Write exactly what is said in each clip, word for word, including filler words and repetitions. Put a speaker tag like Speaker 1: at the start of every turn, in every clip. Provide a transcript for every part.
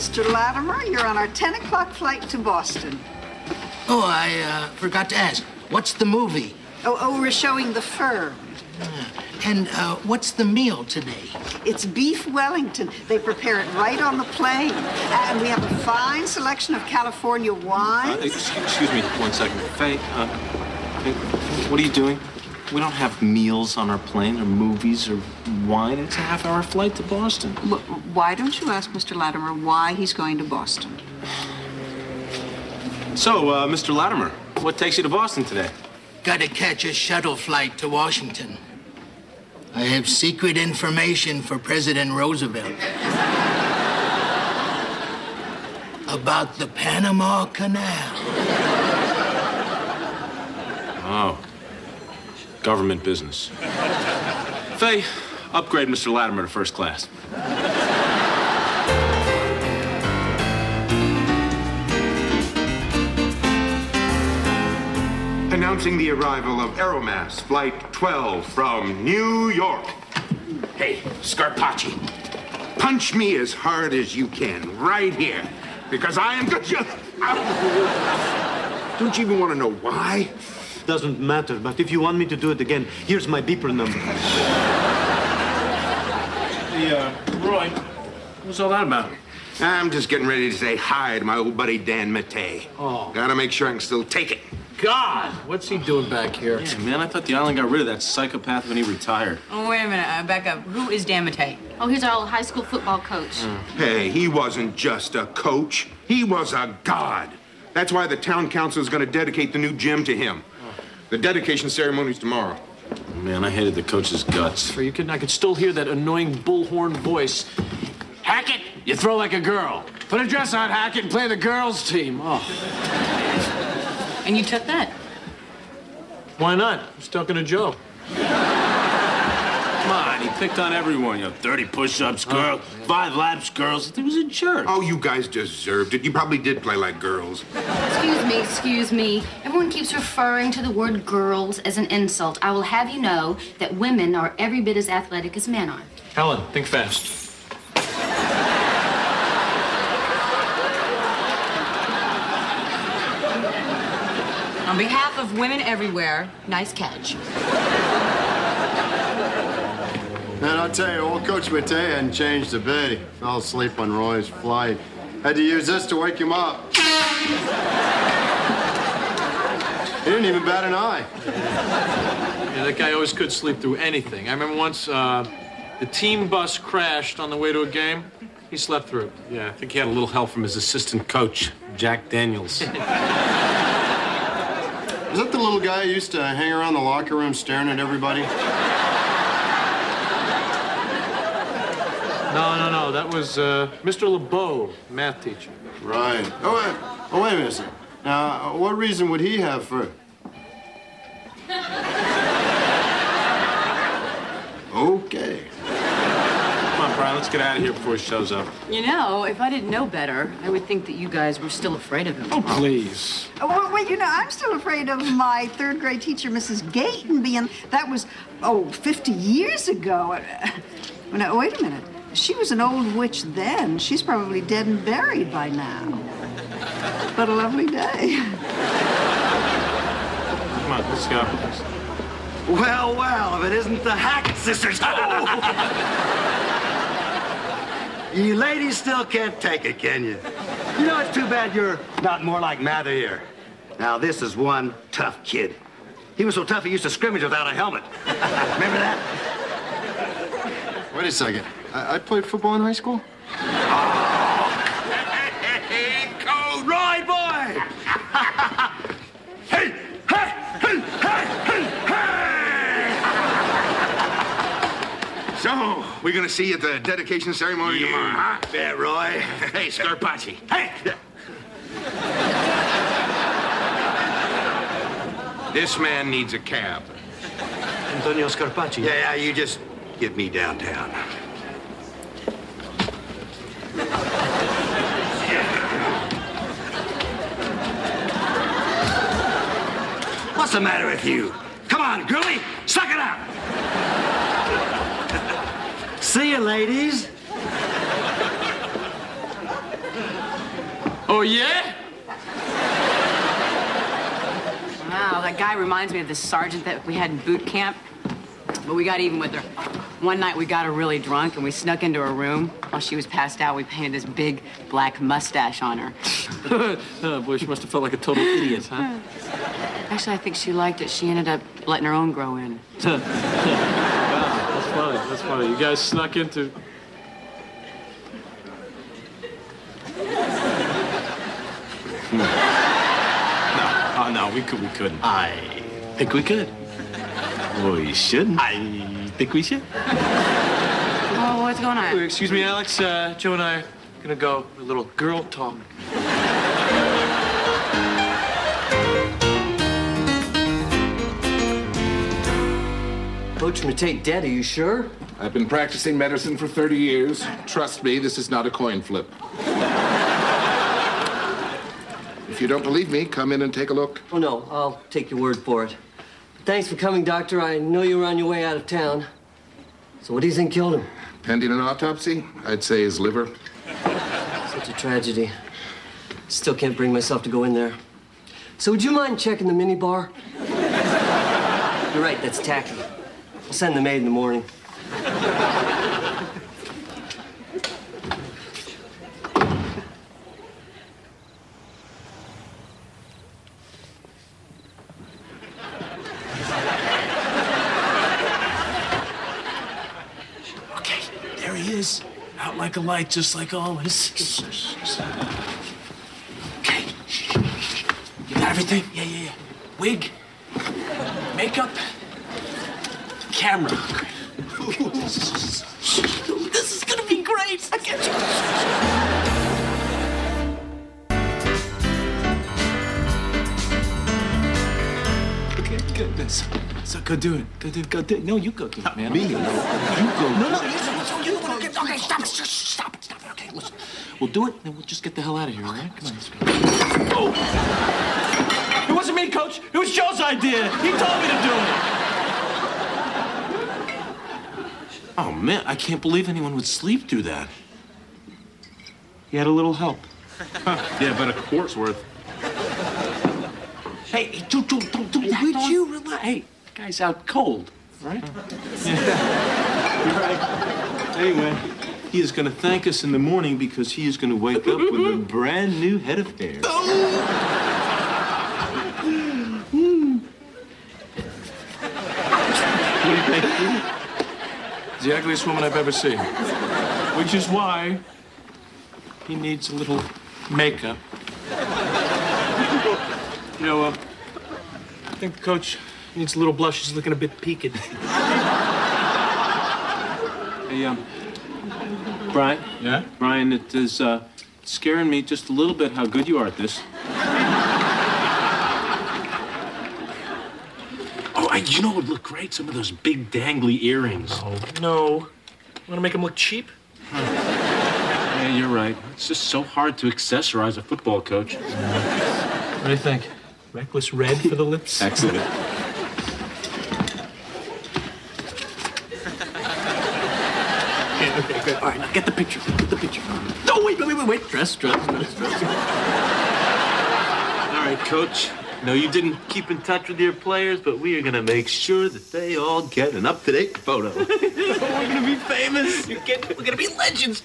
Speaker 1: Mister Latimer, you're on our ten o'clock flight to Boston.
Speaker 2: Oh, I uh, forgot to ask. What's the movie?
Speaker 1: Oh, oh, we're showing The Firm.
Speaker 2: Uh, and uh, what's the meal today?
Speaker 1: It's beef Wellington. They prepare it right on the plane. And we have a fine selection of California wines.
Speaker 3: Uh, excuse, excuse me one second. Faye, uh, Faye, what are you doing? We don't have meals on our plane or movies or wine. It's a half-hour flight to Boston.
Speaker 1: But why don't you ask Mister Latimer why he's going to Boston?
Speaker 3: So, uh, Mister Latimer, what takes you to Boston today?
Speaker 2: Gotta catch a shuttle flight to Washington. I have secret information for President Roosevelt. About the Panama Canal.
Speaker 3: Oh. Government business. Faye, upgrade Mister Latimer to first class.
Speaker 4: Announcing the arrival of Aeromass Flight twelve from New York.
Speaker 5: Hey, Scarpacci.
Speaker 4: Punch me as hard as you can, right here, because I am good. Don't you even want to know why?
Speaker 6: Doesn't matter, but if you want me to do it again, here's my beeper number.
Speaker 3: Hey, uh, Roy, what's all that about?
Speaker 4: I'm just getting ready to say hi to my old buddy Dan Mattei.
Speaker 5: Oh.
Speaker 4: Gotta make sure I can still take it.
Speaker 5: God, what's he doing back here?
Speaker 3: Yeah, man, I thought the island got rid of that psychopath when he retired.
Speaker 7: Oh, wait a minute. Uh, back up. Who is Dan Mattei?
Speaker 8: Oh, he's our old high school football coach.
Speaker 3: Mm.
Speaker 4: Hey, he wasn't just a coach. He was a god. That's why the town council is gonna dedicate the new gym to him. The dedication ceremony's tomorrow.
Speaker 3: Oh, man, I hated the coach's guts.
Speaker 5: Are you kidding? I could still hear that annoying bullhorn voice. Hackett, you throw like a girl. Put a dress on, Hackett, and play the girls' team. Oh.
Speaker 7: And you took that?
Speaker 5: Why not? I was talking to Joe.
Speaker 3: Come on, he picked on everyone. You know, thirty push-ups, girl, oh, five laps, girls. He was a jerk.
Speaker 4: Oh, you guys deserved it. You probably did play like girls.
Speaker 8: Excuse me, excuse me. Everyone keeps referring to the word girls as an insult. I will have you know that women are every bit as athletic as men are.
Speaker 5: Helen, think fast.
Speaker 7: On behalf of women everywhere, nice catch.
Speaker 9: Man, I'll tell you, old Coach Mattei hadn't changed a bit. He fell asleep on Roy's flight. Had to use this to wake him up. He didn't even bat an eye.
Speaker 5: Yeah, that guy always could sleep through anything. I remember once uh, the team bus crashed on the way to a game. He slept through it.
Speaker 3: Yeah, I think he had a little help from his assistant coach, Jack Daniels.
Speaker 9: Is that the little guy who used to hang around the locker room staring at everybody?
Speaker 5: No, no, no. That was uh, Mister LeBeau, math teacher.
Speaker 9: Right. Oh, wait, oh, wait a minute. Now, what reason would he have for... Okay.
Speaker 3: Come on, Brian, let's get out of here before he shows up.
Speaker 7: You know, if I didn't know better, I would think that you guys were still afraid of him.
Speaker 5: Oh, please.
Speaker 1: Oh, well, well, you know, I'm still afraid of my third grade teacher, Missus Gayton, being, that was, oh, fifty years ago. Now, wait a minute. She was an old witch then. She's probably dead and buried by now. But a lovely day.
Speaker 3: Come on, let's go.
Speaker 10: Well, well, if it isn't the Hackett sisters. You ladies still can't take it, can you? You know, it's too bad you're not more like Mather here. Now, this is one tough kid. He was so tough he used to scrimmage without a helmet. Remember that?
Speaker 9: Wait a second. I, I played football in high school?
Speaker 10: Oh. Hey, Coach! Roy boy! Hey! Hey! Hey! Hey! Hey!
Speaker 4: So, we're gonna see you at the dedication ceremony
Speaker 10: Yeah.
Speaker 4: tomorrow, huh?
Speaker 10: Yeah, Roy.
Speaker 4: Hey, Scarpacci.
Speaker 10: Hey!
Speaker 4: This man needs a cab.
Speaker 6: Antonio Scarpacci.
Speaker 10: Yeah, yeah, you just get me downtown. What's the matter with you? Come on, Grilly, suck it up! See you, ladies.
Speaker 5: yeah?
Speaker 7: Wow, that guy reminds me of the sergeant that we had in boot camp. But we got even with her. One night we got her really drunk and we snuck into her room. While she was passed out, we painted this big black mustache on her.
Speaker 5: Oh, boy, she must have felt like a total idiot, huh?
Speaker 7: Actually, I think she liked it. She ended up letting her own grow in.
Speaker 5: Wow, that's funny. That's funny. You guys snuck into...
Speaker 3: No, oh, no, we could, we couldn't.
Speaker 5: I think we could.
Speaker 3: We shouldn't.
Speaker 5: I think we should.
Speaker 7: Oh, what's going on?
Speaker 5: Excuse me, Alex. Uh, Joe and I are gonna go a little girl talk.
Speaker 11: Coach Matei dead, are you sure?
Speaker 12: I've been practicing medicine for thirty years. Trust me, this is not a coin flip. If you don't believe me, come in and take a look.
Speaker 11: Oh, no, I'll take your word for it. Thanks for coming, Doctor. I know you were on your way out of town. So what do you think killed him?
Speaker 12: Pending an autopsy, I'd say his liver.
Speaker 11: Such a tragedy. Still can't bring myself to go in there. So would you mind checking the minibar? You're right, that's tacky. I'll send the maid in the morning.
Speaker 5: Out like a light, just like always. Okay. You got everything? Yeah, yeah, yeah. Wig, makeup, camera. This is gonna be great. I can't. Okay, good. That's, so go do it. Go do it. Go do it. No, you go do it, man.
Speaker 12: Me? No. You go.
Speaker 5: No, no, you, you, you, okay, stop it. Stop it. Stop it. Okay, listen. We'll do it, and we'll just get the hell out of here, all right? Come on. Oh! It wasn't me, Coach. It was Joe's idea. He told me to do it.
Speaker 3: Oh, man, I can't believe anyone would sleep through that. He had a little help. Yeah, but a quart's worth.
Speaker 5: Hey, hey, Joe, Joe, don't do that. Would you relax? Hey, the guy's out cold, all right?
Speaker 3: Yeah. You're right. Anyway, he is going to thank us in the morning because he is going to wake up with a brand new head of hair.
Speaker 5: What do you think? He's the ugliest woman I've ever seen. Which is why he needs a little makeup. You know, uh, I think the coach needs a little blush. He's looking a bit peaked.
Speaker 3: Hey, um, Brian?
Speaker 5: Yeah?
Speaker 3: Brian, it is uh, scaring me just a little bit how good you are at this.
Speaker 13: Oh, I, you know what would look great? Some of those big dangly earrings.
Speaker 5: Oh, no. Want to make him look cheap?
Speaker 13: Yeah, you're right. It's just so hard to accessorize a football coach.
Speaker 5: What do you think? Reckless red for the lips?
Speaker 3: Excellent.
Speaker 5: Okay, okay, good. All right, now get the picture. Get the picture. No, wait, wait, wait, wait. Dress, dress, dress, dress.
Speaker 13: All right, Coach. No, you didn't keep in touch with your players, but we are going to make sure that they all get an up-to-date photo.
Speaker 5: We're going to be famous. You're kidding? We're going to be legends.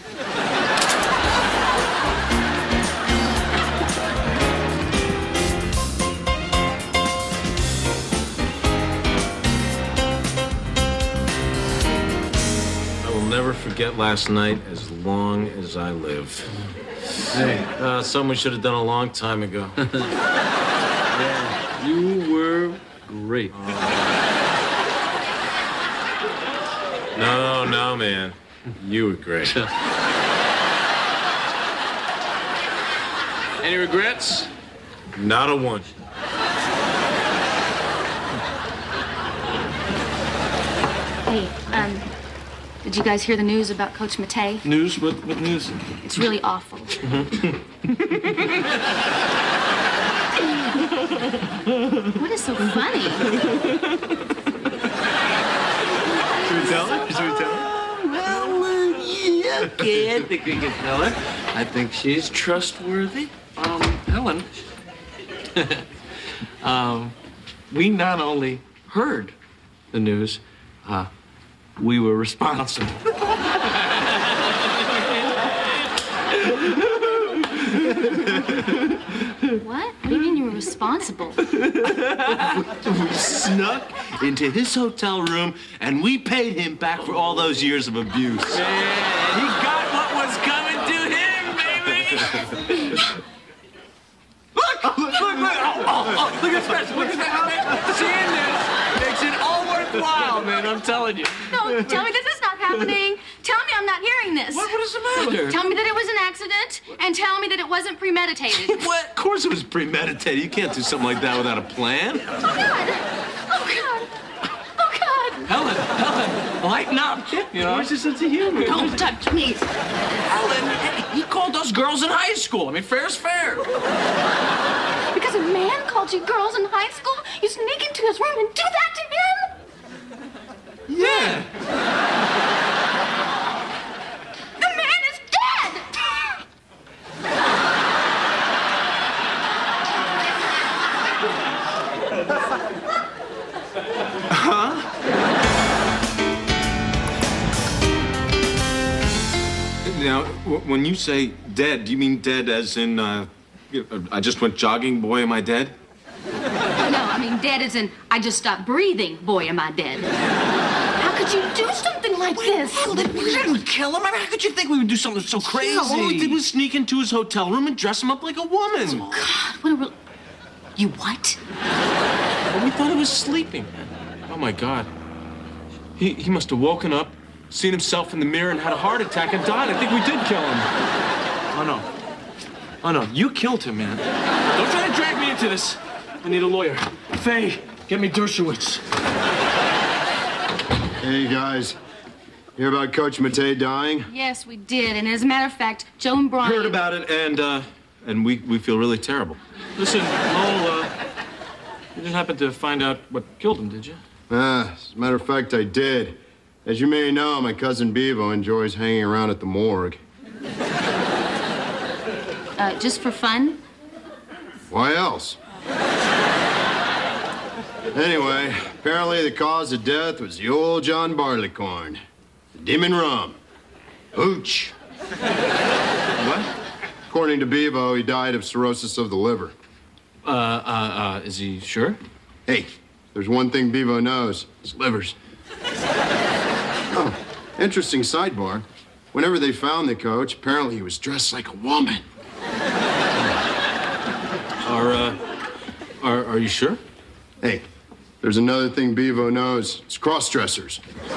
Speaker 13: I will never forget last night as long as I live. Hey, uh, someone should have done a long time ago. Yeah, you were great. No, no, man. You were great.
Speaker 5: Any regrets?
Speaker 13: Not a one.
Speaker 8: Hey, um, did you guys hear the news about Coach Matei?
Speaker 3: News? What, what news?
Speaker 8: It's really awful. What is so funny?
Speaker 3: Should we tell her? Should we tell her?
Speaker 11: Well, uh, yeah,
Speaker 5: Okay, I think we can tell her. I think she's trustworthy. Um, Helen, um, we not only heard the news, uh, we were responsible.
Speaker 8: What? What do you mean you were responsible?
Speaker 5: We snuck into his hotel room and we paid him back for all those years of abuse.
Speaker 14: Man, he got what was coming to him, baby!
Speaker 5: Look! Look, look, look! Oh, oh, oh, look at this! Look at this!
Speaker 14: Seeing this makes it all worthwhile, man, I'm telling you.
Speaker 8: No, tell me this is not happening. Tell me I'm not hearing this.
Speaker 5: What, what is the matter?
Speaker 8: Tell me that it was an accident, and tell me that it wasn't premeditated.
Speaker 5: What? Of course it was premeditated. You can't do something like that without a plan.
Speaker 8: Oh, God. Oh, God. Oh, God.
Speaker 5: Helen, Helen, lighten up.
Speaker 14: You know, where's your sense of humor?
Speaker 8: Don't touch me.
Speaker 14: Helen, he called us girls in high school. I mean, fair's fair.
Speaker 8: Because a man called you girls in high school, you sneak into his room and do that to him?
Speaker 5: Yeah.
Speaker 8: The man is dead!
Speaker 5: Huh? Now, w- when you say dead, do you mean dead as in, uh, you know, I just went jogging, boy, am I dead?
Speaker 8: No, I mean dead as in I just stopped breathing, boy, am I dead. How could you do something like this?
Speaker 14: Hell, we didn't kill him. I mean, how could you think we would do something so crazy?
Speaker 5: Yeah, all we did was sneak into his hotel room and dress him up like a woman.
Speaker 8: Oh, God, what a real... You what?
Speaker 3: Well, we thought he was sleeping. Oh, my God. He, he must have woken up, seen himself in the mirror, and had a heart attack and died. I think we did kill him.
Speaker 5: Oh, no. Oh, no. You killed him, man.
Speaker 14: Don't try to drag me into this. I need a lawyer. Faye, get me Dershowitz.
Speaker 9: Hey, guys. Hear about Coach Matei dying?
Speaker 8: Yes, we did. And as a matter of fact, Joe and Brian...
Speaker 3: Heard about it, and, uh, and we, we feel really terrible. Listen, Lowell, uh, you didn't happen to find out what killed him, did you?
Speaker 9: Ah, as a matter of fact, I did. As you may know, my cousin Bevo enjoys hanging around at the morgue.
Speaker 8: Uh, just for fun?
Speaker 9: Why else? Anyway, apparently the cause of death was the old John Barleycorn. The demon rum. Hooch.
Speaker 3: What?
Speaker 9: According to Bevo, he died of cirrhosis of the liver.
Speaker 3: Uh, uh, uh, is he sure?
Speaker 9: Hey, there's one thing Bevo knows. It's livers. Oh, interesting sidebar. Whenever they found the coach, apparently he was dressed like a woman.
Speaker 3: Are, uh, are, are you sure?
Speaker 9: Hey, there's another thing Bevo knows. It's cross-dressers.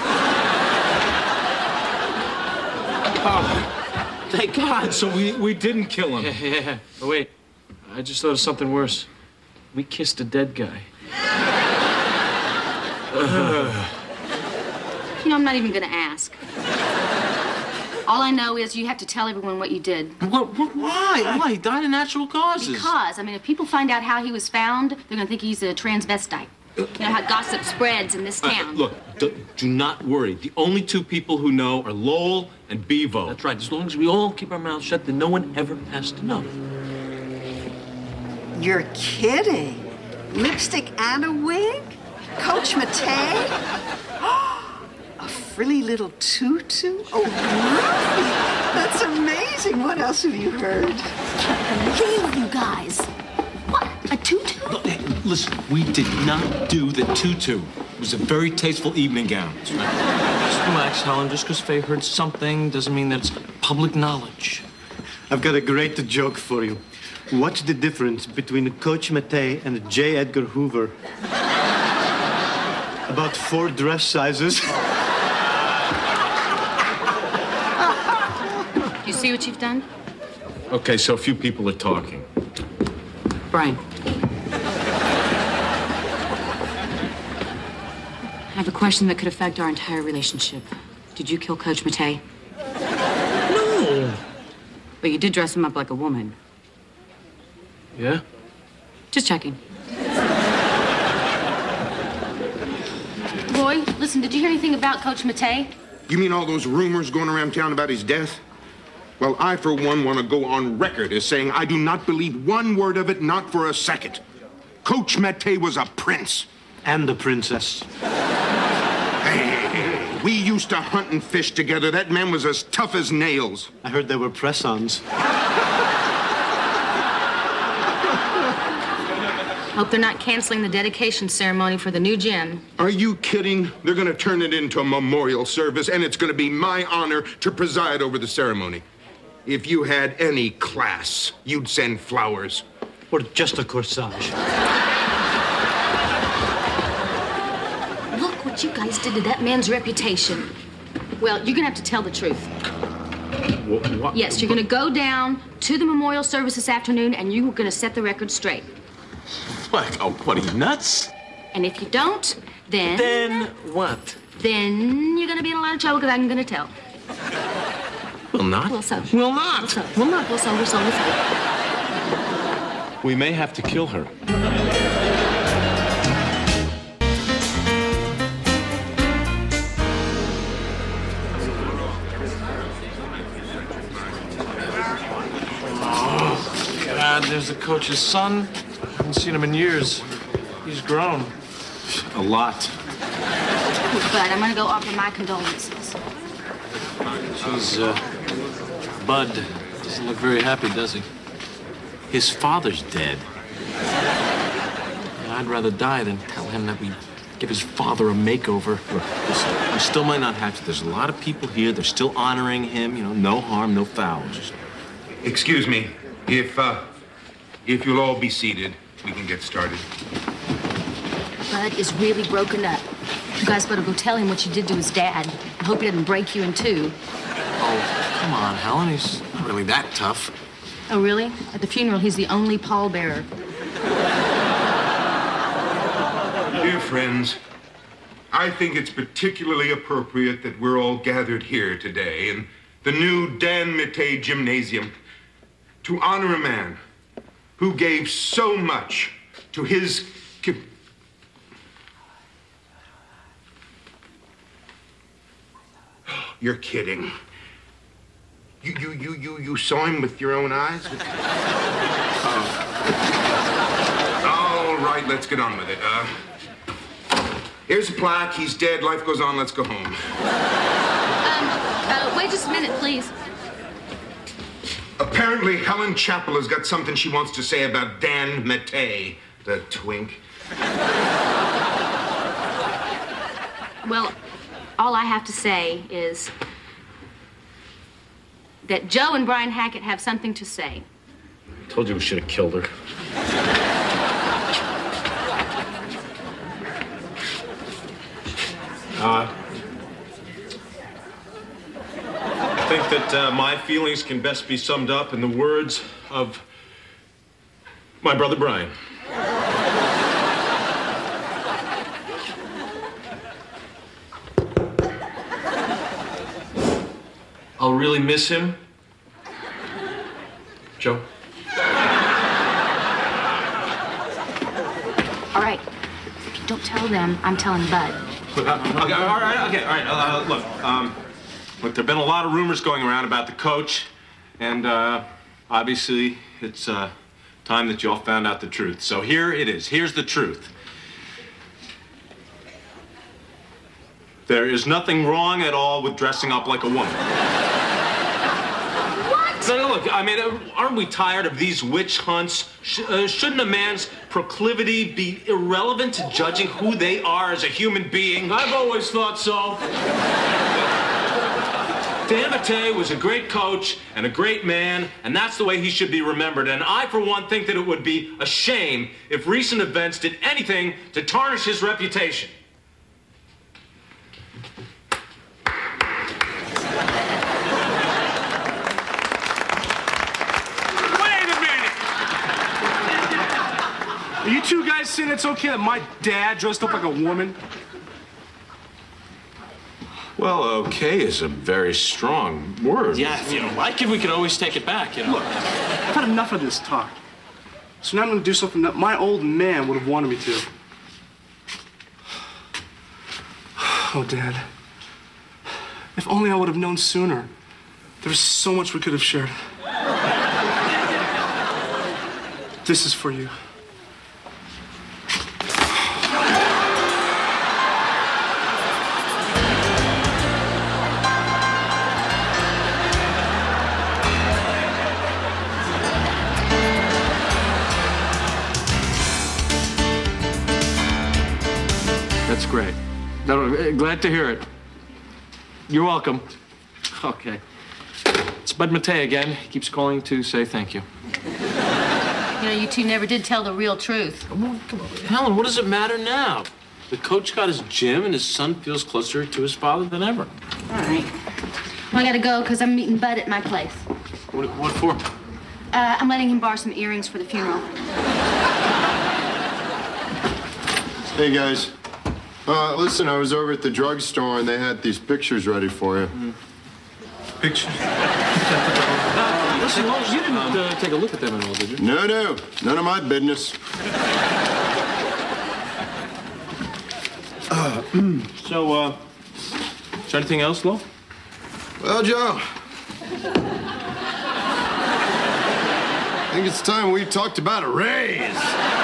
Speaker 3: Oh, thank God. So we, we didn't kill him.
Speaker 5: Yeah, yeah, yeah. Oh, wait. I just thought of something worse. We kissed a dead guy.
Speaker 3: Uh.
Speaker 8: You know, I'm not even going to ask. All I know is you have to tell everyone what you did.
Speaker 5: What, what, why? Why? He died of natural causes.
Speaker 8: Because, I mean, if people find out how he was found, they're going to think he's a transvestite. You know how gossip spreads in this town.
Speaker 3: Uh, look, do, do not worry. The only two people who know are Lowell and Bevo.
Speaker 5: That's right. As long as we all keep our mouths shut, then no one ever has to know.
Speaker 1: You're kidding. Lipstick and a wig? Coach Matei? A frilly little tutu? Oh, Ruthie, that's amazing. What else have you heard?
Speaker 8: I can't believe you guys. What, a tutu?
Speaker 3: Look, hey, listen, we did not do the tutu. It was a very tasteful evening gown.
Speaker 5: Just relax, Helen. Just because Faye heard something doesn't mean that it's public knowledge.
Speaker 6: I've got a great joke for you. What's the difference between Coach Matei and J. Edgar Hoover? About four dress sizes.
Speaker 8: You see what you've done?
Speaker 3: Okay, so a few people are talking.
Speaker 7: Brian. I have a question that could affect our entire relationship. Did you kill Coach Matei?
Speaker 5: No.
Speaker 7: But you did dress him up like a woman.
Speaker 5: Yeah?
Speaker 7: Just checking.
Speaker 8: Roy, listen, did you hear anything about Coach Matei?
Speaker 4: You mean all those rumors going around town about his death? Well, I, for one, want to go on record as saying I do not believe one word of it, not for a second. Coach Mate was a prince.
Speaker 6: And a princess.
Speaker 4: Hey, we used to hunt and fish together. That man was as tough as nails.
Speaker 6: I heard there were press-ons.
Speaker 8: Hope they're not canceling the dedication ceremony for the new gym.
Speaker 4: Are you kidding? They're going to turn it into a memorial service, and it's going to be my honor to preside over the ceremony. If you had any class, you'd send flowers.
Speaker 6: Or just a corsage.
Speaker 8: Look what you guys did to that man's reputation. Well, you're gonna have to tell the truth.
Speaker 13: What? what
Speaker 8: Yes, you're gonna go down to the memorial service this afternoon and you're gonna set the record straight.
Speaker 3: What? Oh, what, are you nuts?
Speaker 8: And if you don't, then...
Speaker 3: Then what?
Speaker 8: Then you're gonna be in a lot of trouble because I'm gonna tell.
Speaker 3: Will not.
Speaker 8: Will so.
Speaker 3: Will not.
Speaker 8: Will so. Will not. Will so. Will so. Will so.
Speaker 3: We may have to kill her.
Speaker 14: God, there's the coach's son. I haven't seen him in years. He's grown.
Speaker 3: A lot.
Speaker 8: But I'm gonna go offer my condolences.
Speaker 14: Jeez, uh, Bud doesn't look very happy, does he?
Speaker 3: His father's dead.
Speaker 14: And I'd rather die than tell him that we give his father a makeover.
Speaker 3: Look, listen, we still might not have to. There's a lot of people here. They're still honoring him. You know, no harm, no foul. Just...
Speaker 4: Excuse me. If, uh, if you'll all be seated, we can get started.
Speaker 8: Bud is really broken up. You guys better go tell him what you did to his dad. I hope he doesn't break you in two.
Speaker 14: Oh, come on, Helen. He's not really that tough.
Speaker 8: Oh, really? At the funeral, he's the only pallbearer.
Speaker 4: Dear friends, I think it's particularly appropriate that we're all gathered here today in the new Dan Mate Gymnasium to honor a man who gave so much to his... You're kidding. You, you, you, you, you saw him with your own eyes? Oh. All right, let's get on with it. Uh, here's a plaque. He's dead. Life goes on. Let's go home.
Speaker 8: Um, uh, wait just a minute, please.
Speaker 4: Apparently, Helen Chappell has got something she wants to say about Dan Mate, the twink.
Speaker 8: Well, all I have to say is that Joe and Brian Hackett have something to say.
Speaker 13: I told you we should have killed her. Uh, I think that uh, my feelings can best be summed up in the words of my brother Brian. I'll really miss him. Joe?
Speaker 8: All right. Don't tell them I'm telling Bud.
Speaker 3: Look, uh, okay, all right, okay, all right. Uh, look, um, look, there've been a lot of rumors going around about the coach, and uh, obviously it's uh, time that you all found out the truth. So here it is. Here's the truth. There is nothing wrong at all with dressing up like a woman.
Speaker 8: What?
Speaker 3: No, no, look, I mean, aren't we tired of these witch hunts? Sh uh, shouldn't a man's proclivity be irrelevant to judging who they are as a human being?
Speaker 14: I've always thought so.
Speaker 3: Dan Mate was a great coach and a great man, and that's the way he should be remembered. And I, for one, think that it would be a shame if recent events did anything to tarnish his reputation.
Speaker 14: Are you two guys saying it's okay that my dad dressed up like a woman?
Speaker 3: Well, okay is a very strong word.
Speaker 14: Yeah, if you don't like it, we could always take it back, you know. Look, I've had enough of this talk. So now I'm gonna do something that my old man would have wanted me to. Oh, Dad. If only I would have known sooner. There was so much we could have shared. This is for you.
Speaker 5: That's great. No, glad to hear it. You're welcome. Okay. It's Bud Matei again. He keeps calling to say thank you.
Speaker 8: You know, you two never did tell the real truth.
Speaker 13: Come on, come on. Helen, what does it matter now? The coach got his gym, and his son feels closer to his father than ever.
Speaker 8: All right. Well, I gotta go because I'm meeting Bud at my place.
Speaker 13: What, what for?
Speaker 8: Uh, I'm letting him borrow some earrings for the funeral.
Speaker 9: Hey, guys. Uh, listen, I was over at the drugstore, and they had these pictures ready for you.
Speaker 5: Mm.
Speaker 14: Pictures?
Speaker 5: Uh, listen, Lois, you didn't uh, take a look at them at all, did you?
Speaker 9: No, no. None of my business.
Speaker 5: Uh, so, uh, is there anything else, Lo?
Speaker 9: Well, Joe, I think it's time we talked about a raise.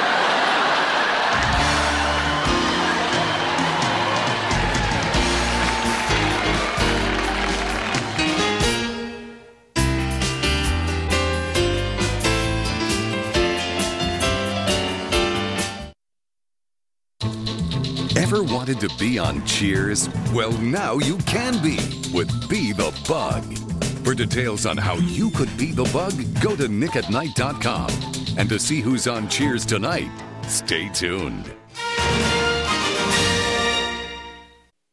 Speaker 15: Ever wanted to be on Cheers? Well, now you can be with Be the Bug. For details on how you could be the bug, go to nick at night dot com. And to see who's on Cheers tonight, stay tuned.